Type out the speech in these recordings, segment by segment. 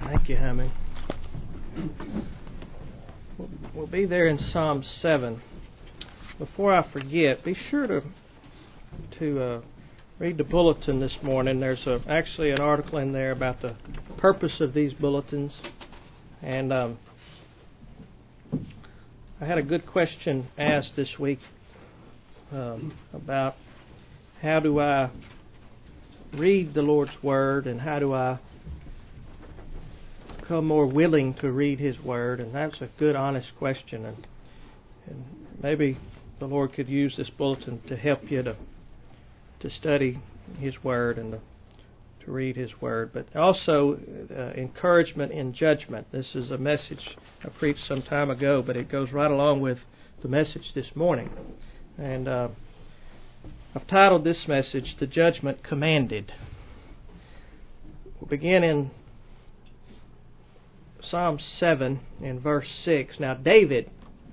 Thank you, Hammond. We'll be there in Psalm 7. Before I forget, be sure to read the bulletin this morning. There's actually an article in there about the purpose of these bulletins. And I had a good question asked this week about how do I read the Lord's Word and how do I become more willing to read His Word. And that's a good, honest question. And maybe the Lord could use this bulletin to help you to study His Word and to read His Word. But also encouragement in judgment. This is a message I preached some time ago, but it goes right along with the message this morning. And I've titled this message, The Judgment Commanded. We'll begin in Psalm 7 in verse 6. Now David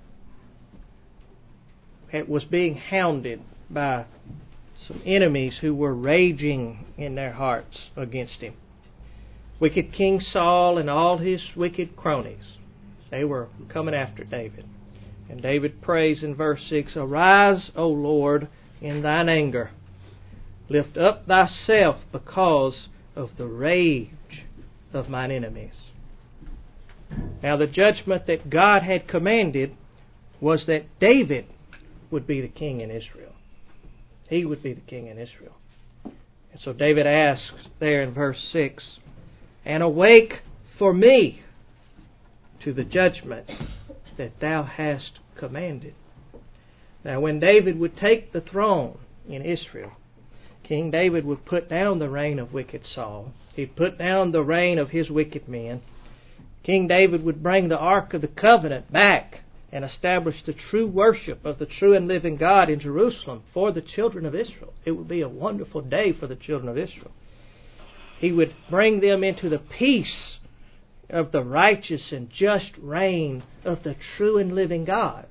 was being hounded by some enemies who were raging in their hearts against him. Wicked King Saul and all his wicked cronies. They were coming after David. And David prays in verse 6, Arise, O Lord, in thine anger. Lift up thyself because of the rage of mine enemies. Now the judgment that God had commanded was that David would be the king in Israel. He would be the king in Israel. And so David asks there in verse 6, And awake for me to the judgment that thou hast commanded. Now when David would take the throne in Israel, King David would put down the reign of wicked Saul. He'd put down the reign of his wicked men. King David would bring the Ark of the Covenant back and establish the true worship of the true and living God in Jerusalem for the children of Israel. It would be a wonderful day for the children of Israel. He would bring them into the peace of the righteous and just reign of the true and living God.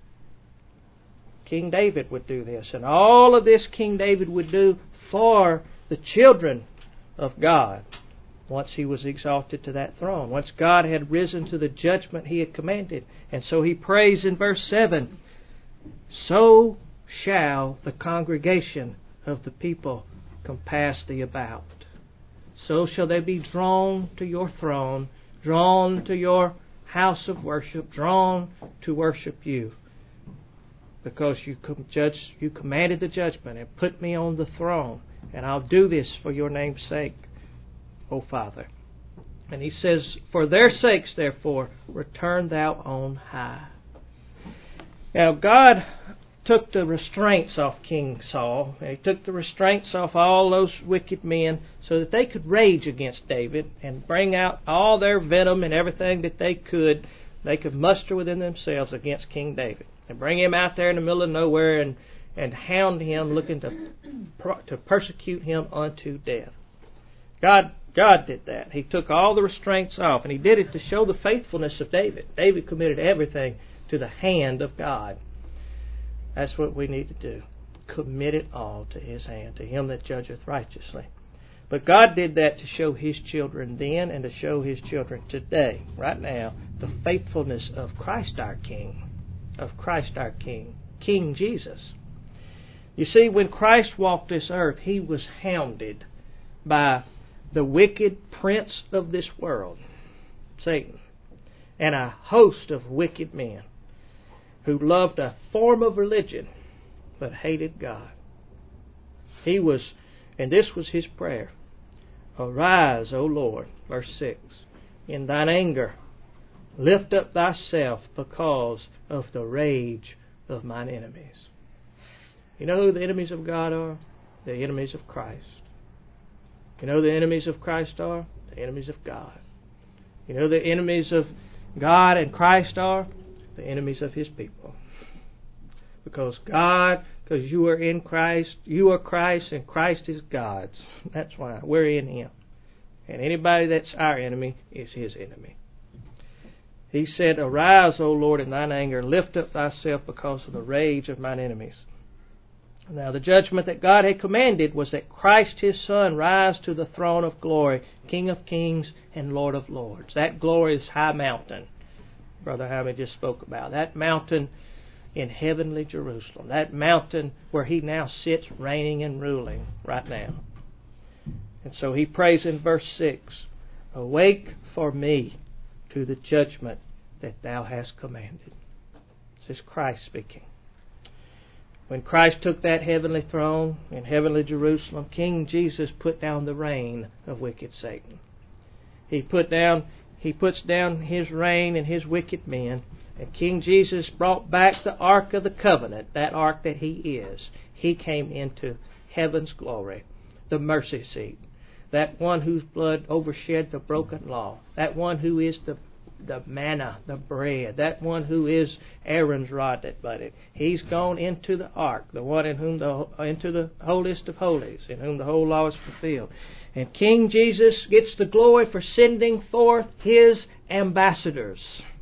King David would do this. And all of this King David would do for the children of God once he was exalted to that throne. Once God had risen to the judgment He had commanded. And so he prays in verse 7, So shall the congregation of the people compass thee about. So shall they be drawn to your throne, drawn to your house of worship, drawn to worship you. Because you commanded the judgment and put me on the throne. And I'll do this for your name's sake, O Father. And he says, For their sakes, therefore, return thou on high. Now God took the restraints off King Saul. He took the restraints off all those wicked men so that they could rage against David and bring out all their venom and everything that they could muster within themselves against King David. And bring him out there in the middle of nowhere and hound him, looking to persecute him unto death. God did that. He took all the restraints off, and He did it to show the faithfulness of David. David committed everything to the hand of God. That's what we need to do. Commit it all to His hand, to Him that judgeth righteously. But God did that to show His children then and to show His children today, right now, the faithfulness of Christ our King. Of Christ our King, King Jesus. You see, when Christ walked this earth, He was hounded by the wicked prince of this world, Satan, and a host of wicked men who loved a form of religion but hated God. And this was His prayer. Arise, O Lord, verse 6, in thine anger. Lift up thyself because of the rage of mine enemies. You know who the enemies of God are? The enemies of Christ. You know who the enemies of Christ are? The enemies of God. You know who the enemies of God and Christ are? The enemies of His people. Because you are in Christ, you are Christ, and Christ is God's. That's why we're in Him. And anybody that's our enemy is His enemy. He said, Arise, O Lord, in thine anger, lift up thyself because of the rage of mine enemies. Now the judgment that God had commanded was that Christ His Son rise to the throne of glory, King of kings and Lord of lords. That glorious high mountain Brother Hamid just spoke about. That mountain in heavenly Jerusalem. That mountain where He now sits reigning and ruling right now. And so he prays in verse 6, "Awake for me to the judgment that Thou hast commanded." This is Christ speaking. When Christ took that heavenly throne in heavenly Jerusalem, King Jesus put down the reign of wicked Satan. He puts down his reign and his wicked men, and King Jesus brought back the Ark of the Covenant, that Ark that He is. He came into heaven's glory, the mercy seat, that one whose blood overshed the broken law, that one who is the manna, the bread, that one who is Aaron's rod that budded. He's gone into the ark, the one in whom into the holiest of holies, in whom the whole law is fulfilled. And King Jesus gets the glory for sending forth His ambassadors.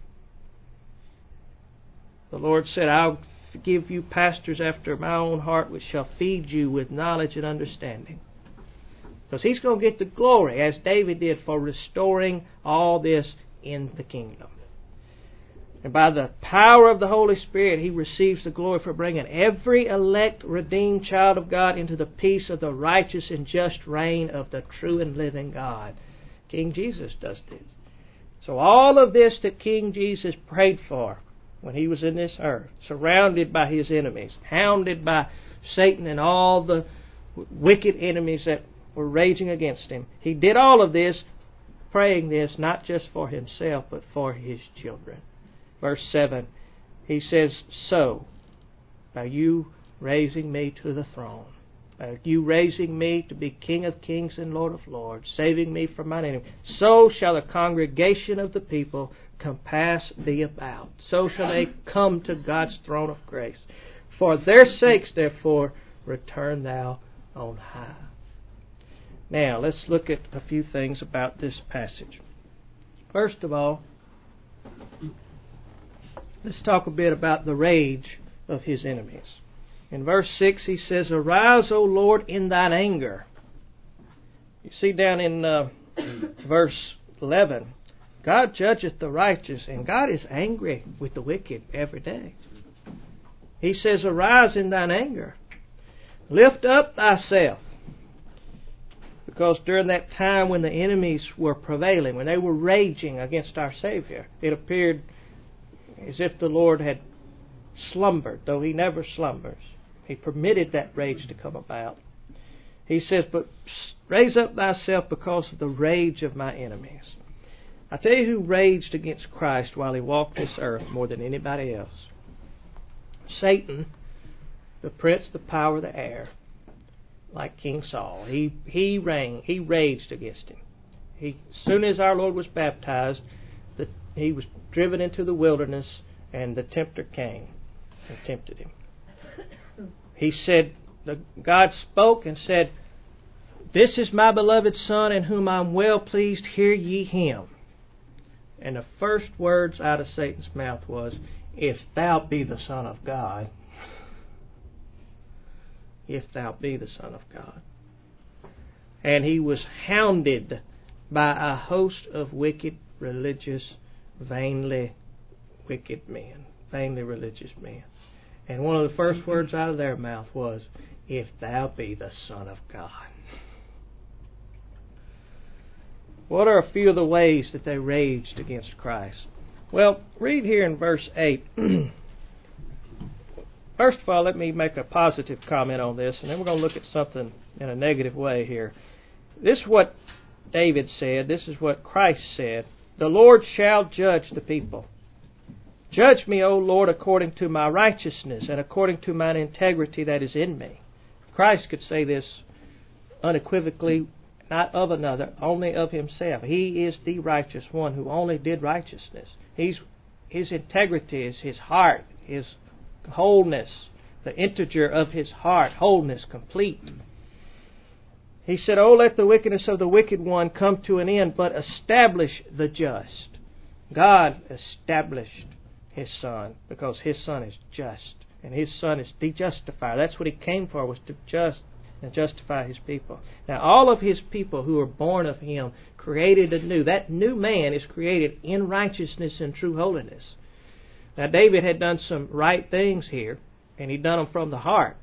The Lord said, "I'll give you pastors after my own heart, which shall feed you with knowledge and understanding." Because He's going to get the glory, as David did, for restoring all this in the kingdom. And by the power of the Holy Spirit, He receives the glory for bringing every elect, redeemed child of God into the peace of the righteous and just reign of the true and living God. King Jesus does this. So all of this that King Jesus prayed for when He was in this earth, surrounded by His enemies, hounded by Satan and all the wicked enemies that were raging against Him, He did all of this, praying this not just for Himself, but for His children. Verse 7, He says, "So, by you raising me to the throne, by you raising me to be King of kings and Lord of lords, saving me from mine enemy, so shall the congregation of the people compass Thee about. So shall they come to God's throne of grace. For their sakes, therefore, return Thou on high." Now, let's look at a few things about this passage. First of all, let's talk a bit about the rage of His enemies. In verse 6 He says, "Arise, O Lord, in Thine anger." You see down in verse 11, God judgeth the righteous, and God is angry with the wicked every day. He says, "Arise in Thine anger. Lift up Thyself." Because during that time when the enemies were prevailing, when they were raging against our Savior, it appeared as if the Lord had slumbered, though He never slumbers. He permitted that rage to come about. He says, "But raise up Thyself because of the rage of my enemies." I tell you who raged against Christ while He walked this earth more than anybody else. Satan, the prince, the power of the air. Like King Saul. He raged against Him. As soon as our Lord was baptized, He was driven into the wilderness, and the tempter came and tempted Him. He said, God spoke and said, "This is my beloved Son, in whom I am well pleased, hear ye Him." And the first words out of Satan's mouth was, "If Thou be the Son of God." If Thou be the Son of God. And He was hounded by a host of wicked, religious, vainly wicked men, vainly religious men. And one of the first words out of their mouth was, "If Thou be the Son of God." What are a few of the ways that they raged against Christ? Well, read here in verse 8. First of all, let me make a positive comment on this, and then we're going to look at something in a negative way here. This is what David said. This is what Christ said. "The Lord shall judge the people. Judge me, O Lord, according to my righteousness and according to mine integrity that is in me." Christ could say this unequivocally, not of another, only of Himself. He is the righteous one who only did righteousness. His integrity is His heart, His wholeness, the integer of His heart, wholeness complete. He said, "Oh, let the wickedness of the wicked one come to an end, but establish the just." God established His Son because His Son is just, And His Son is the justifier. That's what He came for, was to justify His people. Now all of His people who are born of Him, created anew, that new man is created in righteousness and true holiness. Now David had done some right things here, and he'd done them from the heart.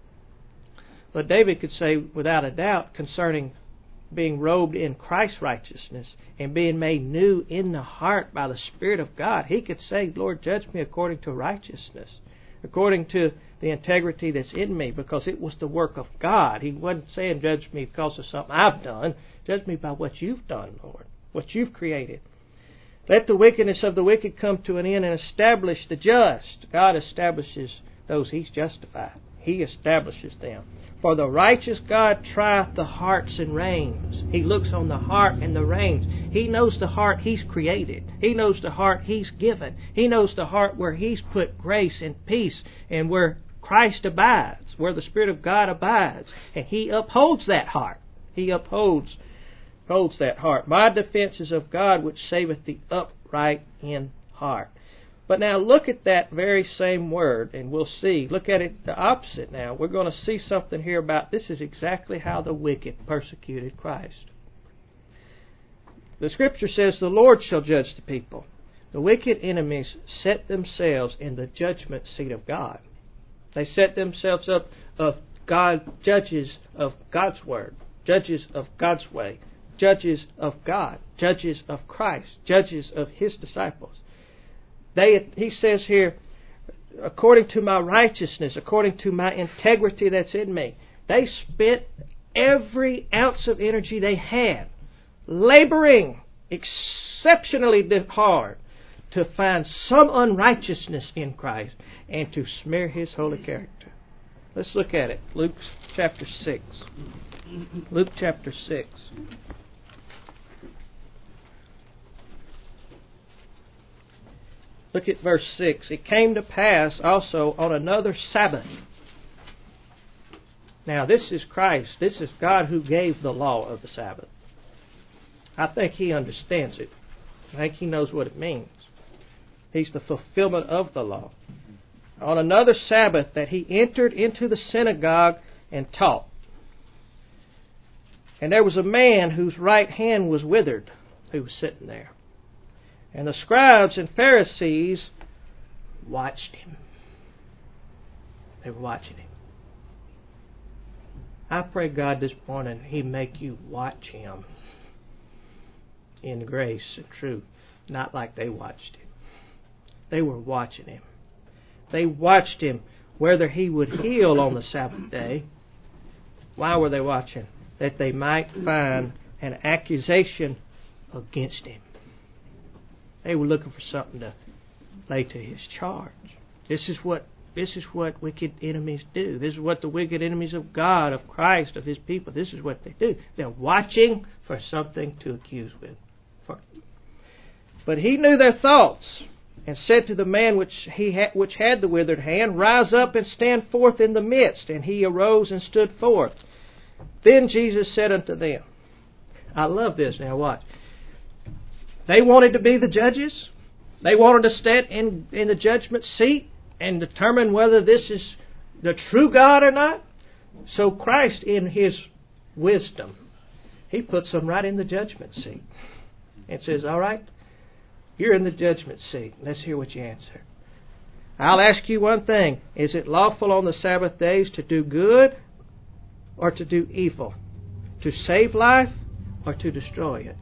But David could say without a doubt concerning being robed in Christ's righteousness and being made new in the heart by the Spirit of God, he could say, Lord, judge me according to righteousness, according to the integrity that's in me, because it was the work of God. He wasn't saying judge me because of something I've done. Judge me by what You've done, Lord, what You've created. Let the wickedness of the wicked come to an end and establish the just. God establishes those He's justified. He establishes them. For the righteous God trieth the hearts and reins. He looks on the heart and the reins. He knows the heart He's created. He knows the heart He's given. He knows the heart where He's put grace and peace and where Christ abides, where the Spirit of God abides. And He upholds that heart. He upholds that heart. My defense is of God, which saveth the upright in heart. But now look at that very same word, and we'll see. Look at it the opposite now. We're going to see something here about this is exactly how the wicked persecuted Christ. The Scripture says, the Lord shall judge the people. The wicked enemies set themselves in the judgment seat of God. They set themselves up of God, judges of God's Word, judges of God's way, judges of God, judges of Christ, judges of His disciples. He says here, according to my righteousness, according to my integrity that's in me. They spent every ounce of energy they had, laboring exceptionally hard to find some unrighteousness in Christ and to smear His holy character. Let's look at it. Luke chapter 6. Luke chapter 6. Look at verse 6. It came to pass also on another Sabbath. Now this is Christ. This is God who gave the law of the Sabbath. I think He understands it. I think He knows what it means. He's the fulfillment of the law. On another Sabbath that He entered into the synagogue and taught. And there was a man whose right hand was withered, who was sitting there. And the scribes and Pharisees watched Him. They were watching Him. I pray God this morning He make you watch Him in grace and truth, not like they watched Him. They were watching Him. They watched Him whether He would heal on the Sabbath day. Why were they watching? That they might find an accusation against Him. They were looking for something to lay to His charge. This is what wicked enemies do. This is what the wicked enemies of God, of Christ, of His people, this is what they do. They're watching for something to accuse with. But He knew their thoughts, and said to the man which had the withered hand, Rise up and stand forth in the midst. And he arose and stood forth. Then Jesus said unto them, I love this. Now watch. They wanted to be the judges. They wanted to stand in the judgment seat and determine whether this is the true God or not. So Christ, in His wisdom, He puts them right in the judgment seat and says, all right, you're in the judgment seat. Let's hear what you answer. I'll ask you one thing. Is it lawful on the Sabbath days to do good or to do evil? To save life or to destroy it?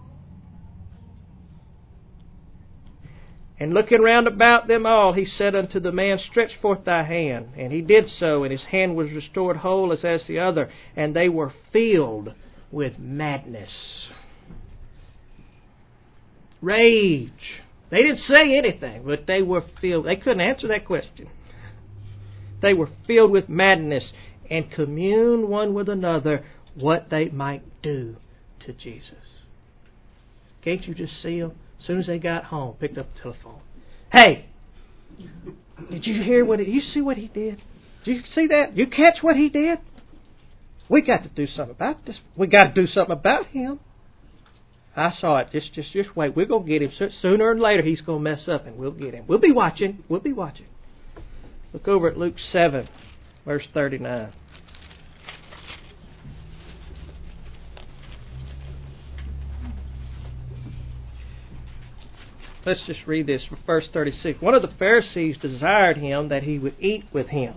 And looking round about them all, He said unto the man, Stretch forth thy hand. And he did so, and his hand was restored whole as the other. And they were filled with madness. Rage. They didn't say anything, but they were filled. They couldn't answer that question. They were filled with madness and communed one with another what they might do to Jesus. Can't you just see them? As soon as they got home, picked up the telephone. Hey, did you hear you see what he did? Did you see that? You catch what he did? We got to do something about this. We got to do something about him. I saw it. Just wait. We're going to get him. Sooner or later, he's going to mess up, and we'll get him. We'll be watching. We'll be watching. Look over at Luke 7, verse 39. Let's just read this from verse 36. One of the Pharisees desired him that he would eat with him.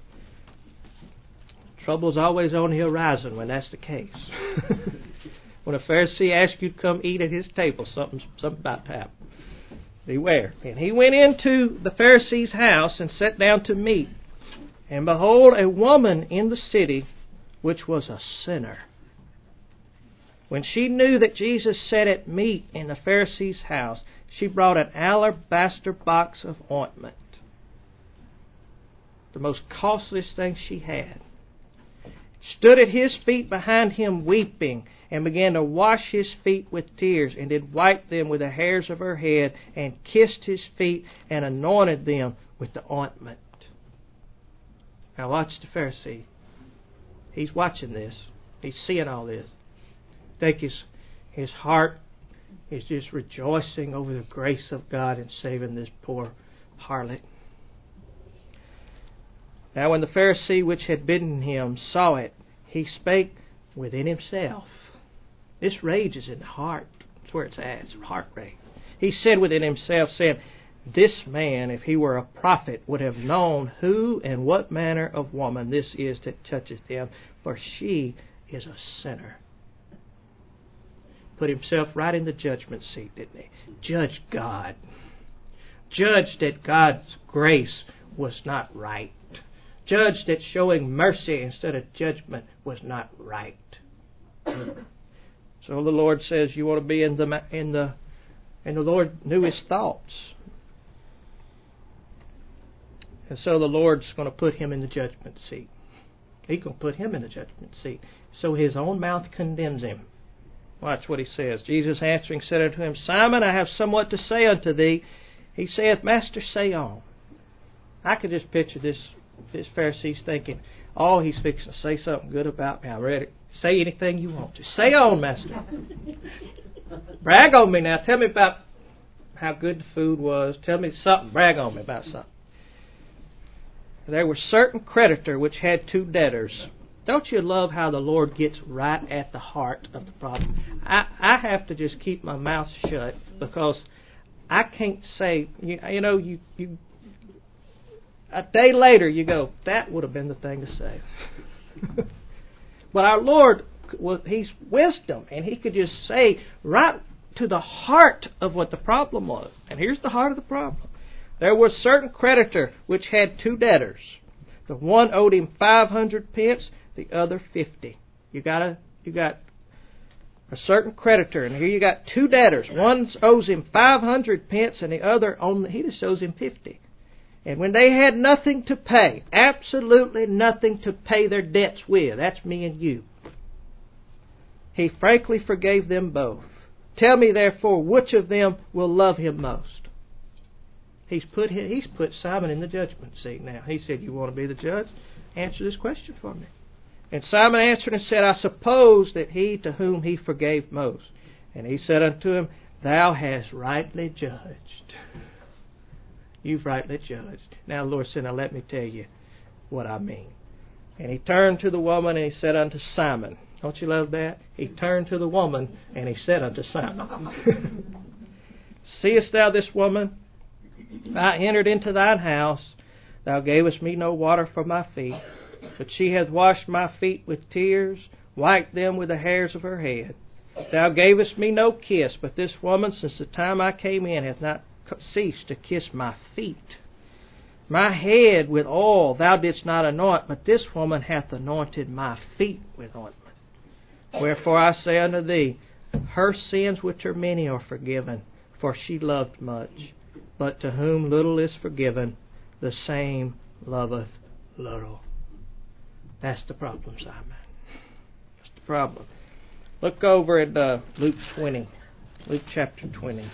Trouble's always on the horizon when that's the case. When a Pharisee asks you to come eat at his table, something about to happen. Beware. And he went into the Pharisee's house and sat down to meat. And behold, a woman in the city, which was a sinner. When she knew that Jesus sat at meat in the Pharisee's house, she brought an alabaster box of ointment, the most costliest thing she had, stood at his feet behind him weeping, and began to wash his feet with tears, and did wipe them with the hairs of her head, and kissed his feet, and anointed them with the ointment. Now watch the Pharisee. He's watching this. He's seeing all this. I think his heart is just rejoicing over the grace of God in saving this poor harlot. Now when the Pharisee which had bidden him saw it, he spake within himself. This rage is in the heart. That's where it's at. It's heart rage. He said within himself, saying, This man, if he were a prophet, would have known who and what manner of woman this is that toucheth him, for she is a sinner. Put himself right in the judgment seat, didn't he? Judge God. Judge that God's grace was not right. Judge that showing mercy instead of judgment was not right. So the Lord says you want to be and the Lord knew his thoughts. And so the Lord's going to put him in the judgment seat. He's going to put him in the judgment seat. So his own mouth condemns him. Watch what he says. Jesus answering said unto him, Simon, I have somewhat to say unto thee. He saith, Master, say on. I could just picture this Pharisee's thinking, oh, he's fixing to say something good about me. I'm ready. Say anything you want to. Say on, Master. Brag on me now. Tell me about how good the food was. Tell me something. Brag on me about something. There was certain creditor which had two debtors. Don't you love how the Lord gets right at the heart of the problem? I have to just keep my mouth shut because I can't say, you a day later you go, that would have been the thing to say. But our Lord, He's wisdom, and He could just say right to the heart of what the problem was. And here's the heart of the problem. There was a certain creditor which had two debtors. The one owed him 500 pence, the other 50. You got a a certain creditor, and here you got two debtors. One owes him 500 pence, and the other he just owes him 50. And when they had nothing to pay, absolutely nothing to pay their debts with, that's me and you, He frankly forgave them both. Tell me therefore, which of them will love him most? He's put Simon in the judgment seat now. He said, you want to be the judge? Answer this question for me. And Simon answered and said, I suppose that he to whom he forgave most. And he said unto him, Thou hast rightly judged. You've rightly judged. Now the Lord said, now let me tell you what I mean. And he turned to the woman and he said unto Simon. Don't you love that? He turned to the woman and he said unto Simon, Seest thou this woman? I entered into thine house. Thou gavest me no water for my feet, but she hath washed my feet with tears, wiped them with the hairs of her head. Thou gavest me no kiss, but this woman, since the time I came in, hath not ceased to kiss my feet. My head with oil thou didst not anoint, but this woman hath anointed my feet with ointment. Wherefore I say unto thee, her sins which are many are forgiven, for she loved much. But to whom little is forgiven, the same loveth little. That's the problem, Simon. That's the problem. Look over at Luke 20. Luke chapter 20.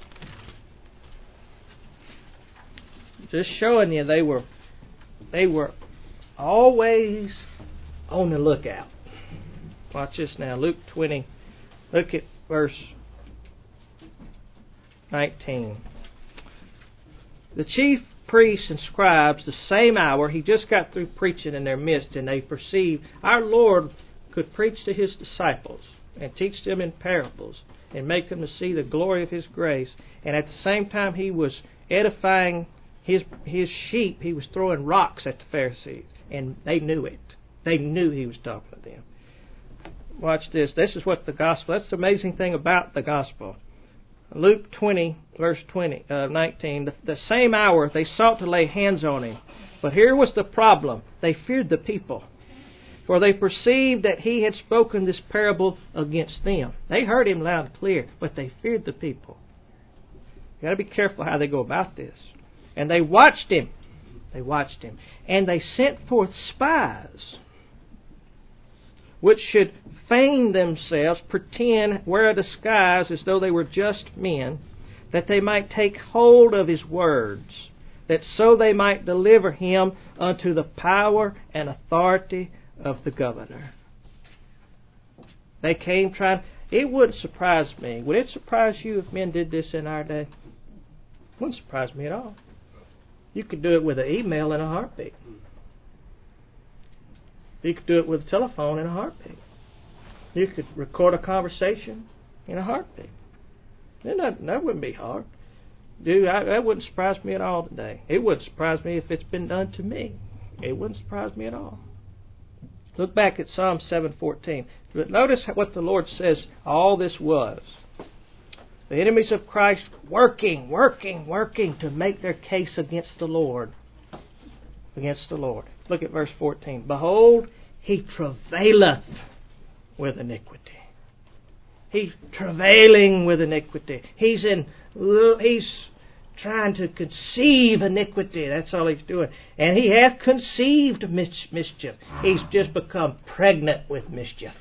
Just showing you they were always on the lookout. Watch this now. Luke 20. Look at verse 19. The chief priests and scribes the same hour. He just got through preaching in their midst, and they perceived our Lord could preach to His disciples and teach them in parables and make them to see the glory of His grace. And at the same time He was edifying His sheep, He was throwing rocks at the Pharisees. And they knew it. They knew He was talking to them. Watch this. This is what the gospel, that's the amazing thing about the gospel. Luke 20, verse 19. The same hour they sought to lay hands on Him. But here was the problem. They feared the people. For they perceived that He had spoken this parable against them. They heard Him loud and clear, but they feared the people. You've got to be careful how they go about this. And they watched Him. They watched Him. And they sent forth spies, which should feign themselves, pretend, wear a disguise as though they were just men, that they might take hold of His words, that so they might deliver Him unto the power and authority of the governor. They came trying. It wouldn't surprise me. Would it surprise you if men did this in our day? It wouldn't surprise me at all. You could do it with an email in a heartbeat. You could do it with a telephone in a heartbeat. You could record a conversation in a heartbeat. That wouldn't be hard. That wouldn't surprise me at all today. It wouldn't surprise me if it's been done to me. It wouldn't surprise me at all. Look back at Psalm 7:14. But notice what the Lord says all this was. The enemies of Christ working to make their case against the Lord. Against the Lord. Look at verse 14. Behold, he travaileth with iniquity. He's travailing with iniquity. He's trying to conceive iniquity. That's all he's doing. And he hath conceived mischief. He's just become pregnant with mischief.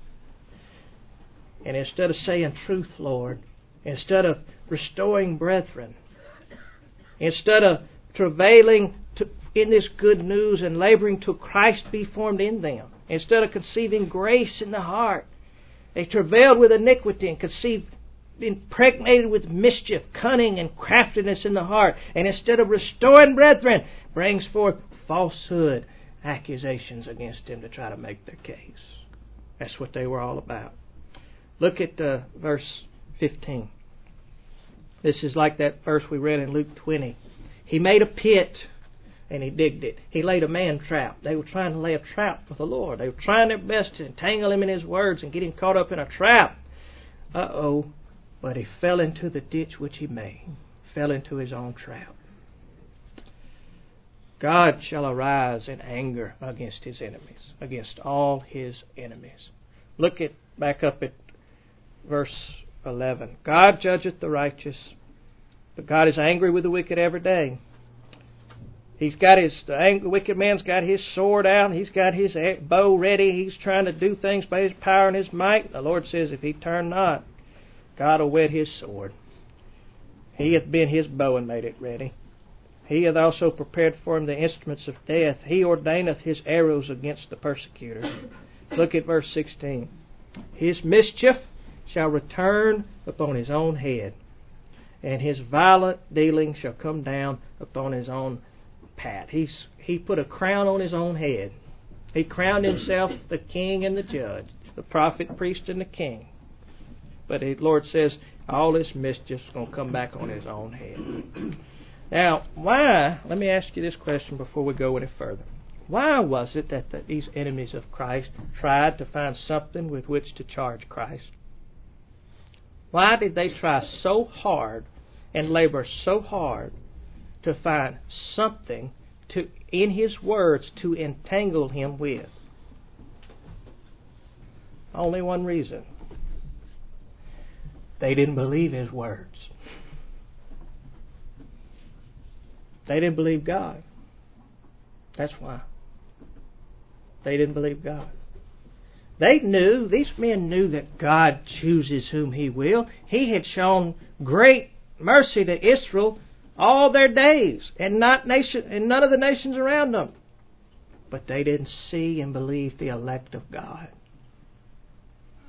And instead of saying truth, Lord, instead of restoring brethren, instead of travailing in this good news and laboring till Christ be formed in them, instead of conceiving grace in the heart, they travailed with iniquity and conceived, impregnated with mischief, cunning and craftiness in the heart, and instead of restoring brethren, brings forth falsehood, accusations against them to try to make their case. That's what they were all about. Look at verse 15. This is like that verse we read in Luke 20. He made a pit and he digged it. He laid a man trap. They were trying to lay a trap for the Lord. They were trying their best to entangle him in his words and get him caught up in a trap. But he fell into the ditch which he made. Fell into his own trap. God shall arise in anger against his enemies, against all his enemies. Look back up at verse 11. God judgeth the righteous, but God is angry with the wicked every day. The wicked man's got his sword out. He's got his bow ready. He's trying to do things by his power and his might. The Lord says, if he turn not, God will whet his sword. He hath bent his bow and made it ready. He hath also prepared for him the instruments of death. He ordaineth his arrows against the persecutor. Look at verse 16. His mischief shall return upon his own head, and his violent dealing shall come down upon his own pat. He put a crown on his own head. He crowned himself the king and the judge, the prophet, priest, and the king. But the Lord says all this mischief is going to come back on his own head. Now, why? Let me ask you this question before we go any further. Why was it that these enemies of Christ tried to find something with which to charge Christ? Why did they try so hard and labor so hard to find something in his words to entangle him with? Only one reason. They didn't believe his words. They didn't believe God. That's why. They didn't believe God. These men knew that God chooses whom He will. He had shown great mercy to Israel all their days, and none of the nations around them. But they didn't see and believe the elect of God.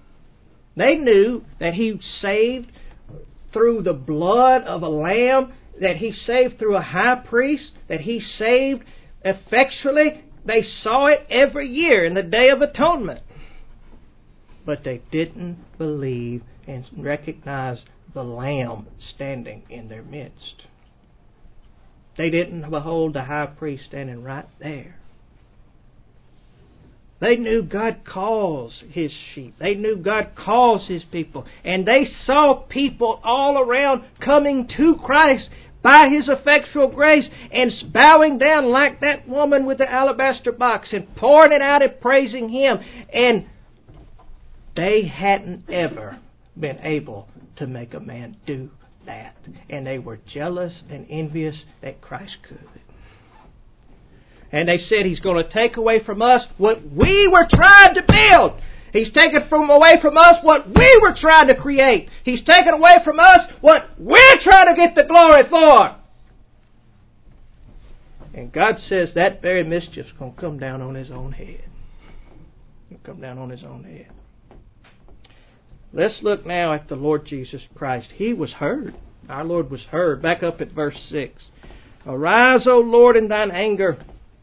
They knew that He saved through the blood of a lamb that He saved through a high priest, that He saved effectually. They saw it every year in the Day of Atonement. But they didn't believe and recognize the Lamb standing in their midst. They didn't behold the high priest standing right there. They knew God calls His sheep. They knew God calls His people. And they saw people all around coming to Christ by His effectual grace and bowing down like that woman with the alabaster box and pouring it out and praising Him. And they hadn't ever been able to make a man do that. And they were jealous and envious that Christ could. And they said, He's going to take away from us what we were trying to build. He's taken away from us what we were trying to create. He's taken away from us what we're trying to get the glory for. And God says that very mischief's going to come down on His own head. It'll come down on His own head. Let's look now at the Lord Jesus Christ. He was heard. Our Lord was heard. Back up at verse 6. Arise, O Lord, in Thine anger.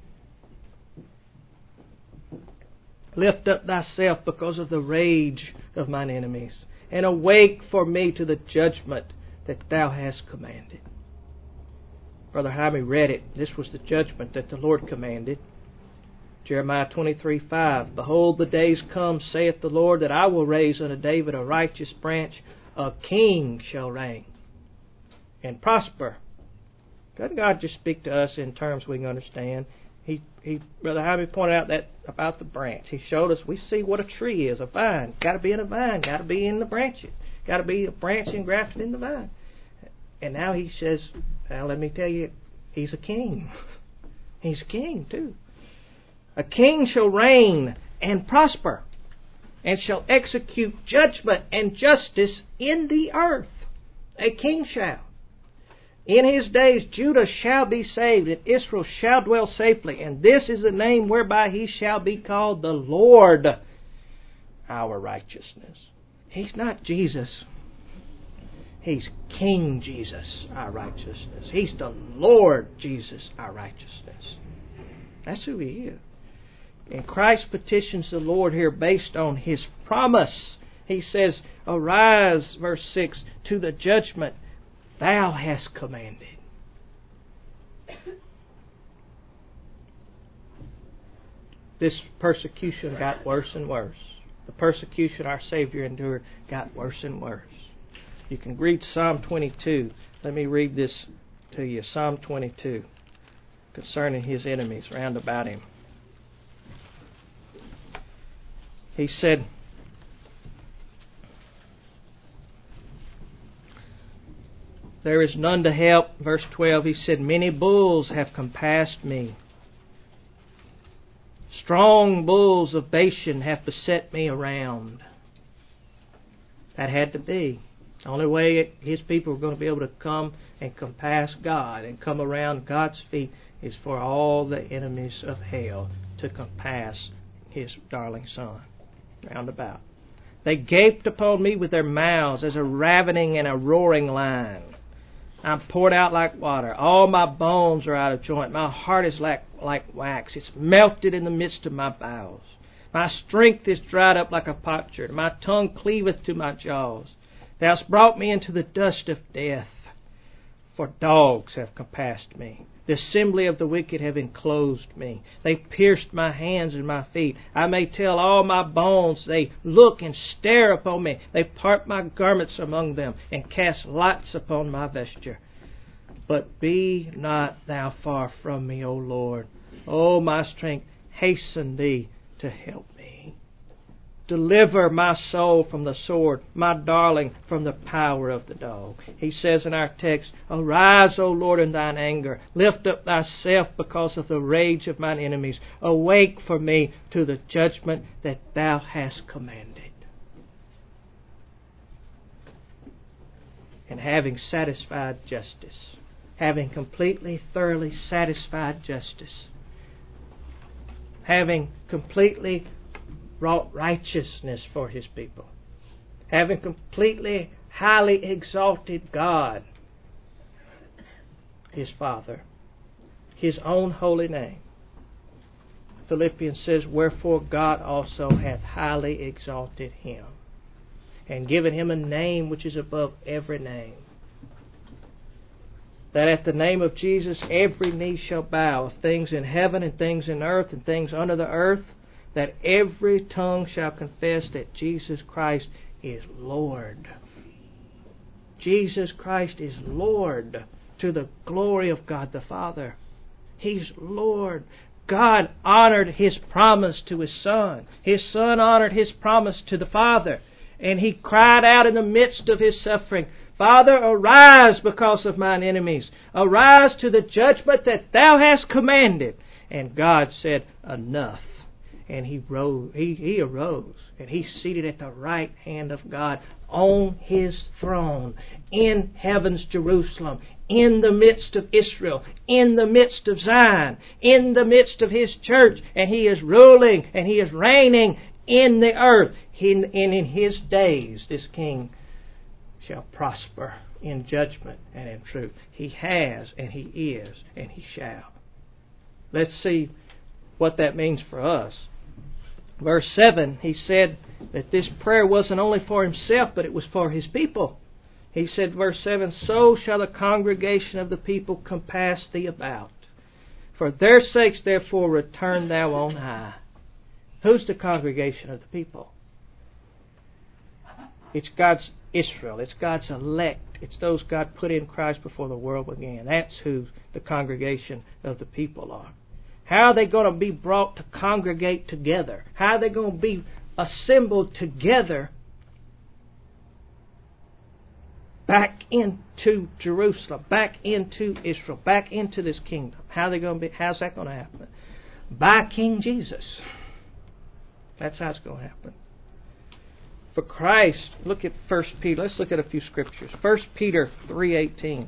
Lift up Thyself because of the rage of mine enemies, and awake for me to the judgment that Thou hast commanded. Brother Jaime read it. This was the judgment that the Lord commanded. Jeremiah 23:5. Behold, the days come, saith the Lord, that I will raise unto David a righteous branch, a king shall reign and prosper. Doesn't God just speak to us in terms we can understand? Brother Jaime pointed out that about the branch. He showed us, we see what a tree is, a vine. Got to be in a vine, got to be in the branches. Got to be a branch engrafted in the vine. And now He says, now let me tell you, He's a king. He's a king too. A king shall reign and prosper, and shall execute judgment and justice in the earth. A king shall. In His days Judah shall be saved, and Israel shall dwell safely. And this is the name whereby He shall be called the Lord, our righteousness. He's not Jesus. He's King Jesus, our righteousness. He's the Lord Jesus, our righteousness. That's who He is. And Christ petitions the Lord here based on His promise. He says, arise, verse 6, to the judgment Thou hast commanded. This persecution got worse and worse. The persecution our Savior endured got worse and worse. You can read Psalm 22. Let me read this to you. Psalm 22, concerning His enemies round about Him. He said, there is none to help. Verse 12, He said, many bulls have compassed me. Strong bulls of Bashan have beset me around. That had to be. The only way His people were going to be able to come and compass God and come around God's feet is for all the enemies of hell to compass His darling Son round about. They gaped upon me with their mouths as a ravening and a roaring lion. I'm poured out like water. All my bones are out of joint. My heart is like wax. It's melted in the midst of my bowels. My strength is dried up like a potsherd. My tongue cleaveth to my jaws. Thou hast brought me into the dust of death, for dogs have compassed me. The assembly of the wicked have enclosed me. They pierced my hands and my feet. I may tell all my bones. They look and stare upon me. They part my garments among them, and cast lots upon my vesture. But be not Thou far from me, O Lord. O my strength, hasten Thee to help me. Deliver my soul from the sword, my darling from the power of the dog. He says in our text, arise, O Lord, in Thine anger. Lift up Thyself because of the rage of mine enemies. Awake for me to the judgment that Thou hast commanded. And having satisfied justice, having completely, thoroughly satisfied justice, having completely wrought righteousness for His people, having completely, highly exalted God, His Father, His own holy name. Philippians says, wherefore God also hath highly exalted Him, and given Him a name which is above every name, that at the name of Jesus every knee shall bow, of things in heaven and things in earth and things under the earth, that every tongue shall confess that Jesus Christ is Lord. Jesus Christ is Lord, to the glory of God the Father. He's Lord. God honored His promise to His Son. His Son honored His promise to the Father. And He cried out in the midst of His suffering, Father, arise because of mine enemies. Arise to the judgment that Thou hast commanded. And God said, enough. And He arose, and He's seated at the right hand of God on His throne in heaven's Jerusalem, in the midst of Israel, in the midst of Zion, in the midst of His church. And He is ruling and He is reigning in the earth. And in His days this King shall prosper in judgment and in truth. He has, and He is, and He shall. Let's see what that means for us. Verse 7, he said that this prayer wasn't only for Himself, but it was for His people. He said, verse 7, so shall the congregation of the people compass thee about. For their sakes, therefore, return thou on high. Who's the congregation of the people? It's God's Israel. It's God's elect. It's those God put in Christ before the world began. That's who the congregation of the people are. How are they going to be brought to congregate together? How are they going to be assembled together back into Jerusalem, back into Israel, back into this kingdom? How's that going to happen? By King Jesus. That's how it's going to happen. For Christ, look at 1 Peter. Let's look at a few scriptures. 1 Peter 3:18.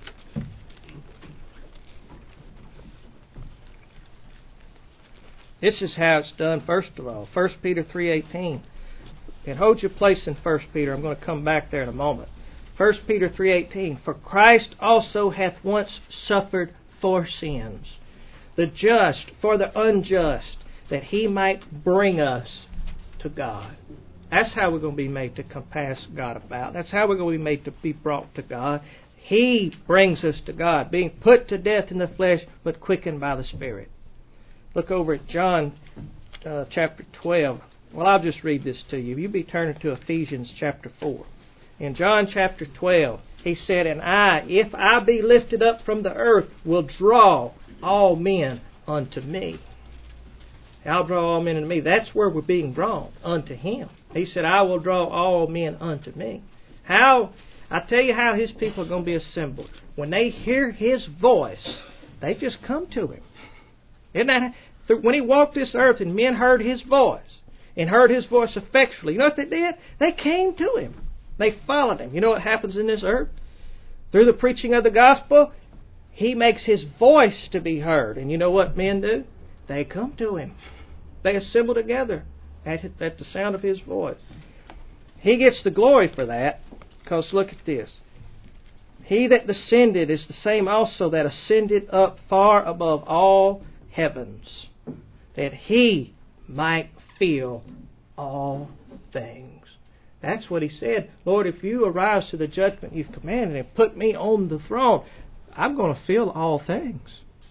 This is how it's done, first of all. 1 Peter 3:18. And hold your place in 1 Peter. I'm going to come back there in a moment. 1 Peter 3:18. For Christ also hath once suffered for sins, the just for the unjust, that He might bring us to God. That's how we're going to be made to compass God about. That's how we're going to be made to be brought to God. He brings us to God, being put to death in the flesh, but quickened by the Spirit. Look over at John chapter 12. Well, I'll just read this to you. You be turning to Ephesians chapter 4. In John chapter 12, He said, and I, if I be lifted up from the earth, will draw all men unto me. I'll draw all men unto me. That's where we're being drawn, unto Him. He said, I will draw all men unto me. How? I tell you how His people are going to be assembled. When they hear His voice, they just come to Him. Isn't that when He walked this earth and men heard His voice and heard His voice effectually, you know what they did? They came to Him. They followed Him. You know what happens in this earth? Through the preaching of the gospel, He makes His voice to be heard. And you know what men do? They come to Him. They assemble together at the sound of His voice. He gets the glory for that, because look at this. He that descended is the same also that ascended up far above all heavens, that He might fill all things. That's what He said. Lord, if You arise to the judgment You've commanded and put Me on the throne, I'm going to fill all things.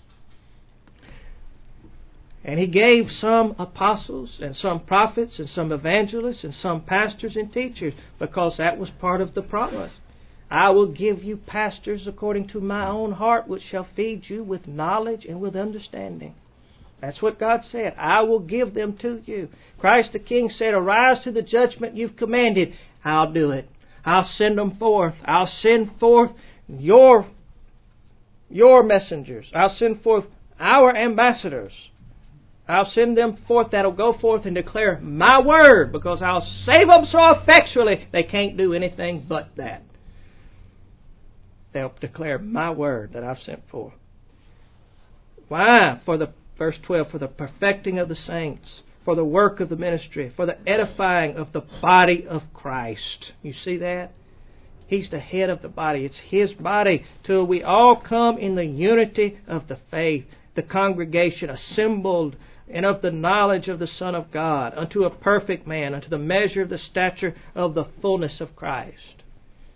And He gave some apostles and some prophets and some evangelists and some pastors and teachers, because that was part of the promise. I will give you pastors according to My own heart, which shall feed you with knowledge and with understanding. That's what God said. I will give them to you. Christ the King said, arise to the judgment You've commanded. I'll do it. I'll send them forth. I'll send forth your messengers. I'll send forth our ambassadors. I'll send them forth that'll go forth and declare My word, because I'll save them so effectually they can't do anything but that. They'll declare My word that I've sent forth. Why? Verse 12, for the perfecting of the saints, for the work of the ministry, for the edifying of the body of Christ. You see that? He's the head of the body. It's His body till we all come in the unity of the faith, the congregation assembled, and of the knowledge of the Son of God, unto a perfect man, unto the measure of the stature of the fullness of Christ.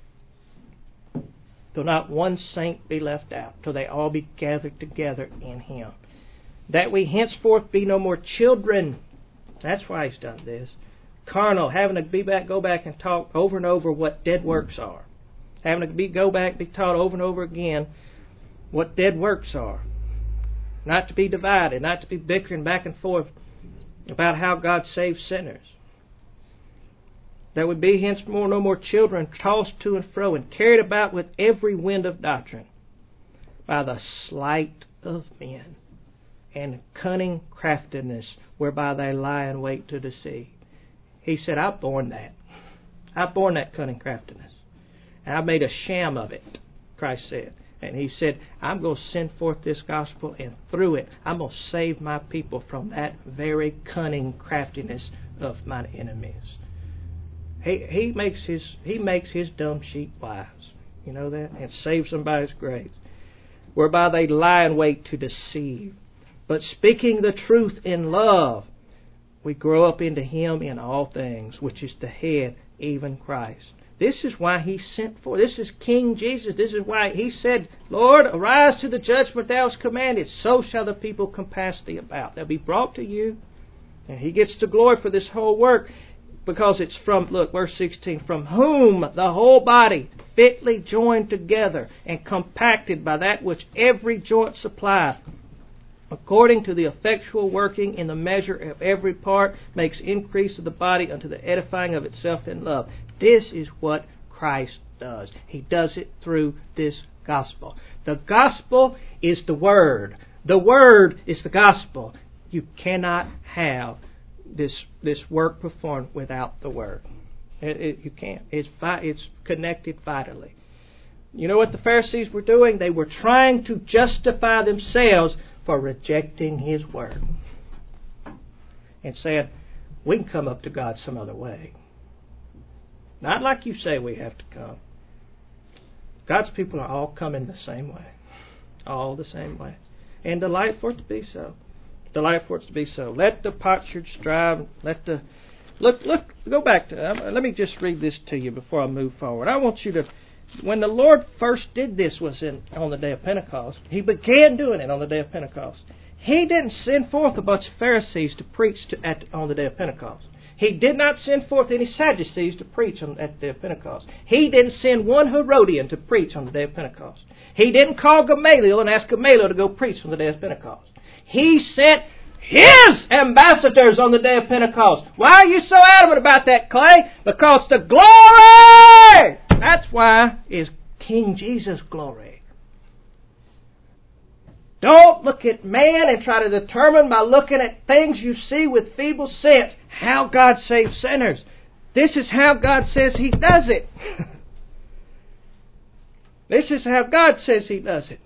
Till not one saint be left out, till they all be gathered together in Him. That we henceforth be no more children. That's why He's done this. Carnal, having to go back and talk over and over what dead works are. Having to go back, be taught over and over again what dead works are. Not to be divided, not to be bickering back and forth about how God saves sinners. There would be henceforth no more children tossed to and fro and carried about with every wind of doctrine by the sleight of men and cunning craftiness whereby they lie in wait to deceive. He said, I've borne that. I've borne that cunning craftiness. And I've made a sham of it, Christ said. And He said, I'm going to send forth this gospel, and through it, I'm going to save my people from that very cunning craftiness of my enemies. He makes his dumb sheep wise. You know that? And saves them by His grace. Whereby they lie in wait to deceive. But speaking the truth in love, we grow up into Him in all things, which is the head, even Christ. This is why He sent for. This is King Jesus. This is why He said, Lord, arise to the judgment Thou hast commanded. So shall the people compass Thee about. They'll be brought to You. And He gets the glory for this whole work. Because it's from, look, verse 16, from whom the whole body fitly joined together and compacted by that which every joint supplieth, according to the effectual working in the measure of every part, makes increase of the body unto the edifying of itself in love. This is what Christ does. He does it through this gospel. The gospel is the Word. The Word is the gospel. You cannot have this work performed without the Word. You can't. It's connected vitally. You know what the Pharisees were doing? They were trying to justify themselves for rejecting His Word. And saying, we can come up to God some other way. Not like you say we have to come. God's people are all coming the same way. All the same way. And delight for it to be so. Delight for it to be so. Let the potsherds strive. Look, go back to, let me just read this to you before I move forward. I want you to, when the Lord first did this was on the day of Pentecost. He began doing it on the day of Pentecost. He didn't send forth a bunch of Pharisees to preach on the day of Pentecost. He did not send forth any Sadducees to preach at the day of Pentecost. He didn't send one Herodian to preach on the day of Pentecost. He didn't call Gamaliel and ask Gamaliel to go preach on the day of Pentecost. He sent His ambassadors on the day of Pentecost. Why are you so adamant about that, Clay? Because the glory, that's why, is King Jesus' glory. Don't look at man and try to determine by looking at things you see with feeble sense how God saves sinners. This is how God says He does it. This is how God says He does it.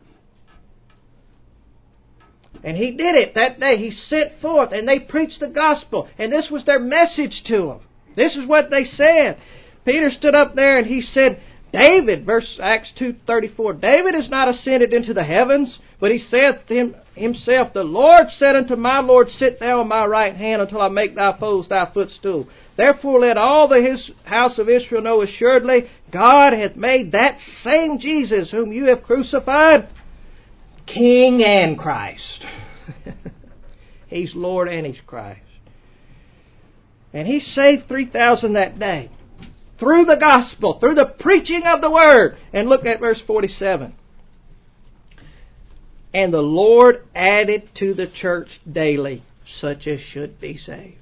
And He did it that day. He sent forth and they preached the gospel. And this was their message to them. This is what they said. Peter stood up there and he said, David, Acts 2:34, David is not ascended into the heavens, but he saith to himself, the Lord said unto my Lord, sit thou on my right hand until I make thy foes thy footstool. Therefore let all his house of Israel know assuredly, God hath made that same Jesus whom you have crucified, King and Christ. He's Lord and He's Christ. And He saved 3,000 that day. Through the gospel, through the preaching of the Word. And look at verse 47. And the Lord added to the church daily such as should be saved.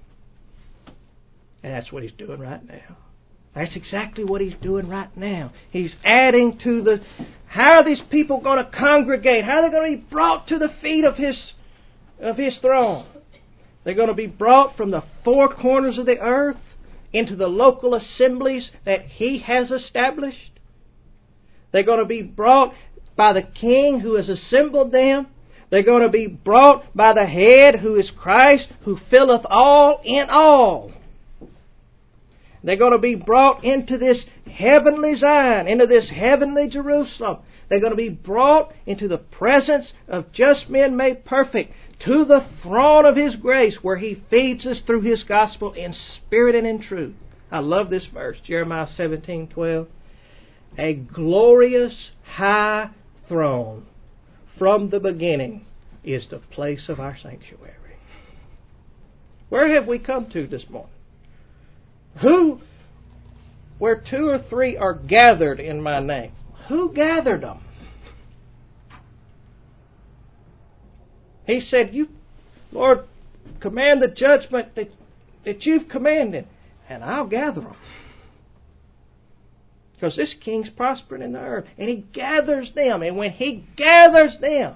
And that's what He's doing right now. That's exactly what He's doing right now. He's adding to the... How are these people going to congregate? How are they going to be brought to the feet of His throne? They're going to be brought from the four corners of the earth into the local assemblies that He has established. They're going to be brought by the King who has assembled them. They're going to be brought by the head who is Christ, who filleth all in all. They're going to be brought into this heavenly Zion, into this heavenly Jerusalem. They're going to be brought into the presence of just men made perfect, to the throne of His grace, where He feeds us through His gospel in spirit and in truth. I love this verse, Jeremiah 17:12. A glorious high throne from the beginning is the place of our sanctuary. Where have we come to this morning? Where 2 or 3 are gathered in my name. Who gathered them? He said, "You, Lord, command the judgment that You've commanded, and I'll gather them." Because this king's prospering in the earth, and He gathers them. And when He gathers them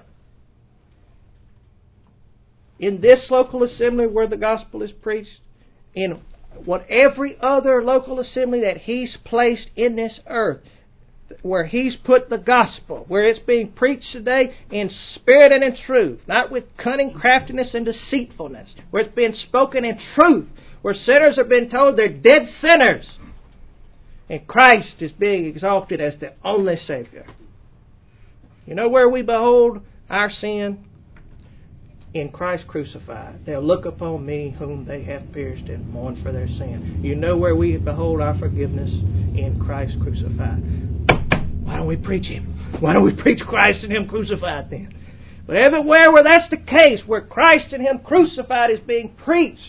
in this local assembly where the gospel is preached, in every other local assembly that He's placed in this earth, where He's put the gospel, where it's being preached today in spirit and in truth, not with cunning craftiness and deceitfulness, where it's being spoken in truth, where sinners have been told they're dead sinners, and Christ is being exalted as the only Savior. You know where we behold our sin? In Christ crucified. They'll look upon me whom they have pierced and mourn for their sin. You know where we behold our forgiveness? In Christ crucified. Why don't we preach Him? Why don't we preach Christ and Him crucified then? But everywhere where that's the case, where Christ and Him crucified is being preached,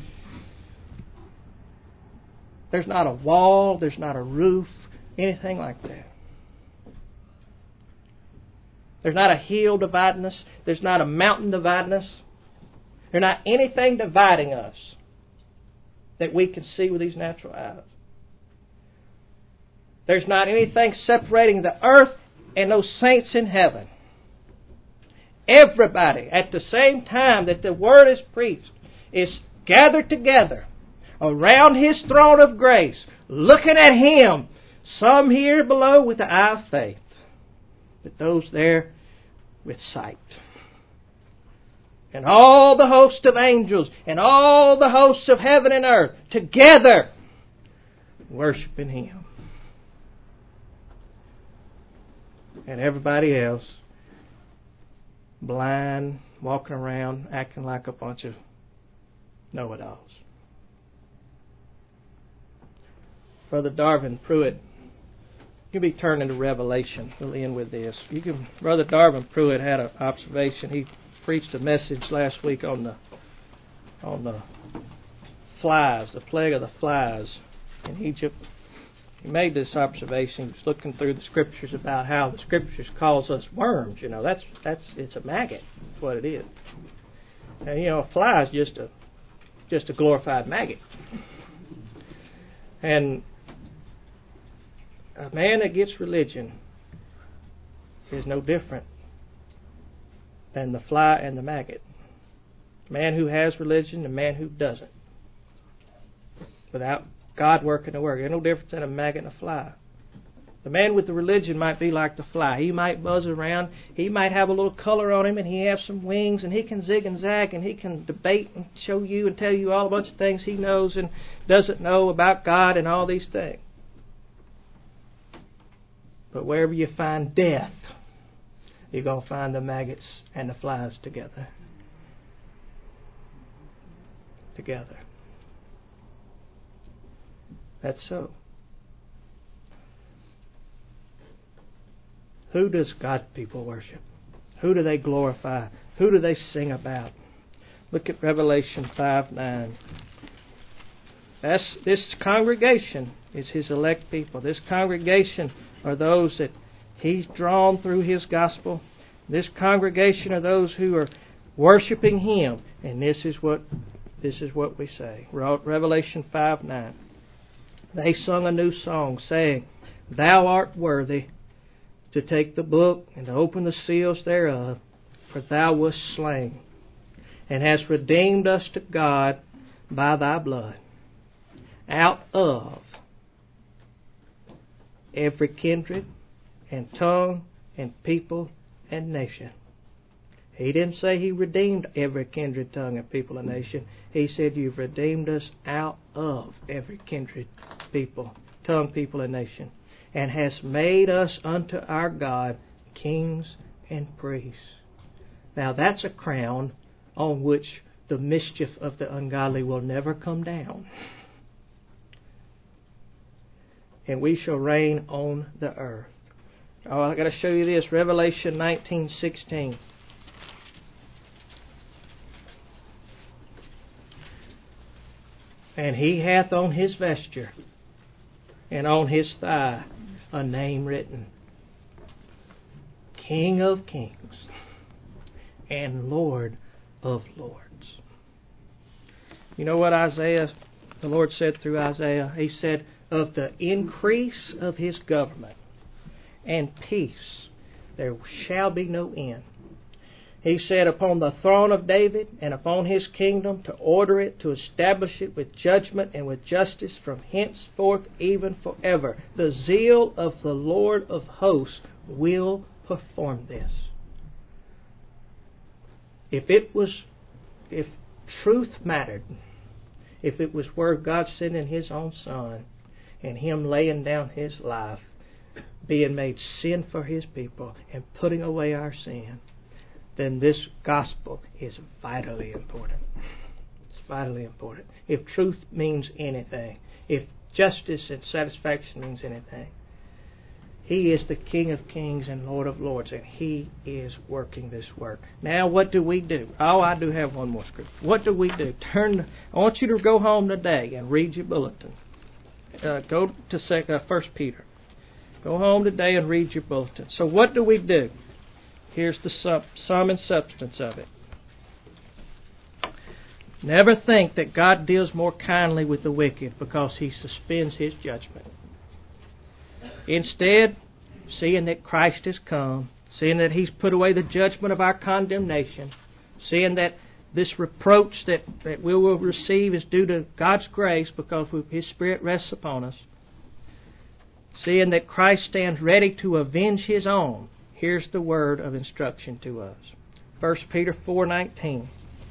there's not a wall, there's not a roof, anything like that. There's not a hill dividing us. There's not a mountain dividing us. There's not anything dividing us that we can see with these natural eyes. There's not anything separating the earth and those saints in heaven. Everybody, at the same time that the Word is preached, is gathered together around His throne of grace, looking at Him, some here below with the eye of faith, but those there with sight. And all the host of angels and all the hosts of heaven and earth together worshiping Him. And everybody else blind, walking around, acting like a bunch of know-it-alls. Brother Darvin Pruitt, you can be turning to Revelation. We'll end with this. Brother Darvin Pruitt had an observation. He preached a message last week on the flies, the plague of the flies in Egypt. He made this observation. He was looking through the Scriptures about how the Scriptures calls us worms. You know, it's a maggot. That's what it is. And you know, a fly is just a glorified maggot. And a man that gets religion is no different than the fly and the maggot. The man who has religion, the man who doesn't. Without God working the work. There's no difference in a maggot and a fly. The man with the religion might be like the fly. He might buzz around. He might have a little color on him, and he has some wings, and he can zig and zag, and he can debate and show you and tell you all a bunch of things he knows and doesn't know about God and all these things. But wherever you find death, you're going to find the maggots and the flies together. Together. That's so. Who does God's people worship? Who do they glorify? Who do they sing about? Look at Revelation 5:9. This congregation is His elect people. This congregation are those that He's drawn through His gospel. This congregation are those who are worshiping Him. And this is what we say. Revelation 5:9. They sung a new song, saying, Thou art worthy to take the book and to open the seals thereof, for Thou wast slain, and hast redeemed us to God by Thy blood, out of every kindred and tongue and people and nation, He didn't say He redeemed every kindred, tongue, and people and nation. He said, you've redeemed us out of every kindred, people, tongue, people, and nation, and has made us unto our God kings and priests. Now that's a crown on which the mischief of the ungodly will never come down. And we shall reign on the earth. Oh, I've got to show you this. Revelation 19:16. And He hath on His vesture and on His thigh a name written, King of Kings and Lord of Lords. You know what the Lord said through Isaiah? He said, of the increase of His government and peace there shall be no end. He said, upon the throne of David and upon His kingdom, to order it, to establish it with judgment and with justice from henceforth even forever. The zeal of the Lord of hosts will perform this. If truth mattered, if it was worth God sending His own Son and Him laying down His life, being made sin for His people and putting away our sin, then this gospel is vitally important. It's vitally important. If truth means anything, if justice and satisfaction means anything, He is the King of Kings and Lord of Lords, and He is working this work. Now, what do we do? Oh, I do have one more scripture. What do we do? I want you to go home today and read your bulletin. Go to 1 Peter. Go home today and read your bulletin. So what do we do? Here's the sum and substance of it. Never think that God deals more kindly with the wicked because He suspends His judgment. Instead, seeing that Christ has come, seeing that He's put away the judgment of our condemnation, seeing that this reproach that we will receive is due to God's grace because His Spirit rests upon us, seeing that Christ stands ready to avenge His own, here's the word of instruction to us. 1 Peter 4:19.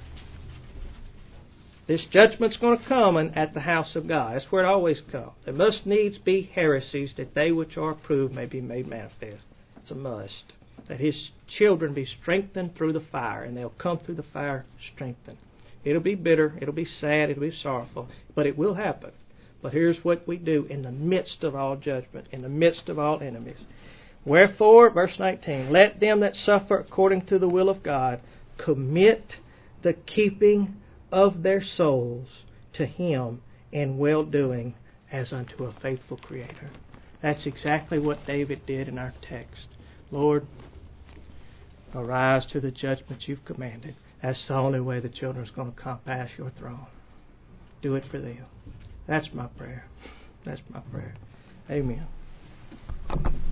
This judgment's going to come at the house of God. That's where it always comes. There must needs be heresies, that they which are approved may be made manifest. It's a must. That His children be strengthened through the fire, and they'll come through the fire strengthened. It'll be bitter, it'll be sad, it'll be sorrowful, but it will happen. But here's what we do in the midst of all judgment, in the midst of all enemies. Wherefore, verse 19, let them that suffer according to the will of God commit the keeping of their souls to Him in well-doing as unto a faithful Creator. That's exactly what David did in our text. Lord, arise to the judgment You've commanded. That's the only way the children are going to come past Your throne. Do it for them. That's my prayer. That's my prayer. Amen.